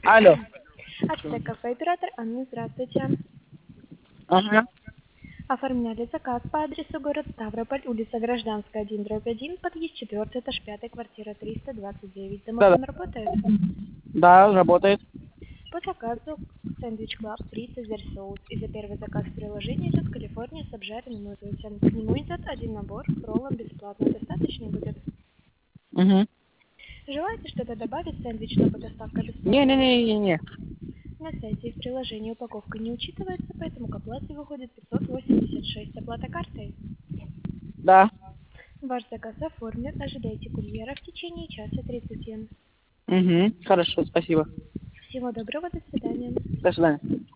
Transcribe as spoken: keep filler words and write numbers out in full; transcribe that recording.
Алло. АЧТ кафе оператор Анна, здравствуйте. Ага. Оформляли заказ по адресу город Ставрополь, улица Гражданская, один, дробь один, подъезд четвертый, этаж пятый, квартира триста двадцать девять. Да, Домофон работает? да, работает. По заказу сэндвич Клаб три Цезарь соус. И за первый заказ в приложении идет Калифорния с обжаренным нуггетсом. К нему идет один набор с роллом бесплатно. Достаточно будет? Угу. Желаете что-то добавить в сэндвич, чтобы доставка бесплатная? Не-не-не-не-не. На сайте и в приложении упаковка не учитывается, поэтому к оплате выходит пятьсот восемьдесят шесть. Оплата картой. Да. Ваш заказ оформлен. Ожидайте курьера в течение часа тридцати. Угу. Хорошо, спасибо. Всего доброго, до свидания. До свидания.